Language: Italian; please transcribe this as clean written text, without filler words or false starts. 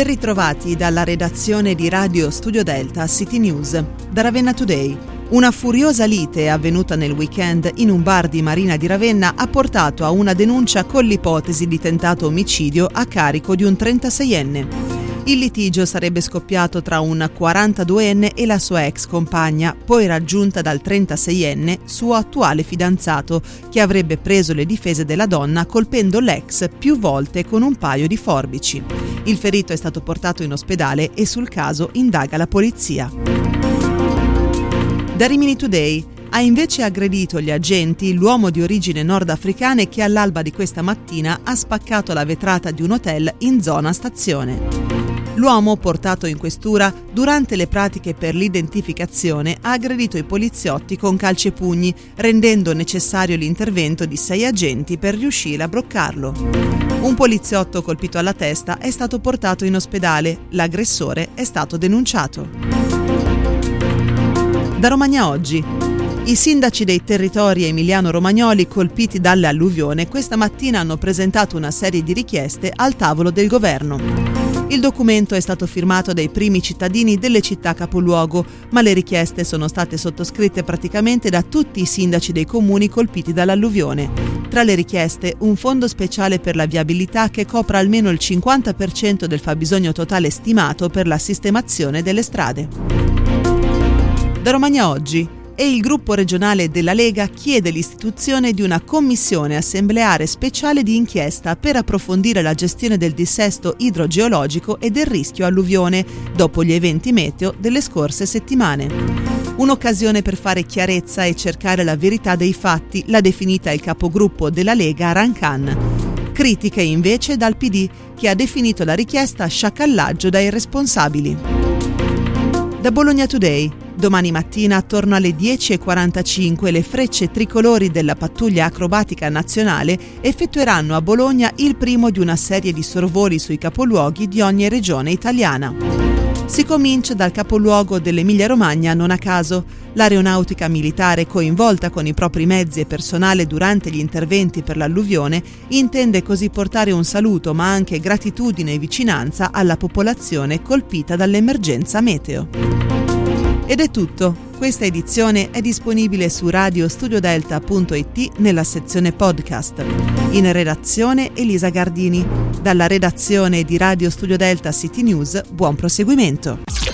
Ben ritrovati dalla redazione di Radio Studio Delta City News. Da Ravenna Today. Una furiosa lite avvenuta nel weekend in un bar di Marina di Ravenna ha portato a una denuncia con l'ipotesi di tentato omicidio a carico di un 36enne. Il litigio sarebbe scoppiato tra un 42enne e la sua ex compagna, poi raggiunta dal 36enne, suo attuale fidanzato, che avrebbe preso le difese della donna colpendo l'ex più volte con un paio di forbici. Il ferito è stato portato in ospedale e sul caso indaga la polizia. Da Rimini Today. Ha invece aggredito gli agenti l'uomo di origine nordafricane che all'alba di questa mattina ha spaccato la vetrata di un hotel in zona stazione. L'uomo, portato in questura durante le pratiche per l'identificazione, ha aggredito i poliziotti con calci e pugni, rendendo necessario l'intervento di 6 agenti per riuscire a bloccarlo. Un poliziotto colpito alla testa è stato portato in ospedale, l'aggressore è stato denunciato. Da Romagna Oggi. I sindaci dei territori emiliano-romagnoli colpiti dalle alluvioni questa mattina hanno presentato una serie di richieste al tavolo del governo. Il documento è stato firmato dai primi cittadini delle città capoluogo, ma le richieste sono state sottoscritte praticamente da tutti i sindaci dei comuni colpiti dall'alluvione. Tra le richieste, un fondo speciale per la viabilità che copra almeno il 50% del fabbisogno totale stimato per la sistemazione delle strade. Da Romagna Oggi. E il gruppo regionale della Lega chiede l'istituzione di una commissione assembleare speciale di inchiesta per approfondire la gestione del dissesto idrogeologico e del rischio alluvione dopo gli eventi meteo delle scorse settimane. Un'occasione per fare chiarezza e cercare la verità dei fatti, l'ha definita il capogruppo della Lega Rancan. Critiche invece dal PD, che ha definito la richiesta sciacallaggio da irresponsabili. Da Bologna Today. Domani mattina, attorno alle 10:45, le frecce tricolori della pattuglia acrobatica nazionale effettueranno a Bologna il primo di una serie di sorvoli sui capoluoghi di ogni regione italiana. Si comincia dal capoluogo dell'Emilia-Romagna non a caso. L'aeronautica militare, coinvolta con i propri mezzi e personale durante gli interventi per l'alluvione, intende così portare un saluto ma anche gratitudine e vicinanza alla popolazione colpita dall'emergenza meteo. Ed è tutto. Questa edizione è disponibile su radiostudiodelta.it nella sezione podcast. In redazione Elisa Gardini. Dalla redazione di Radio Studio Delta City News, buon proseguimento.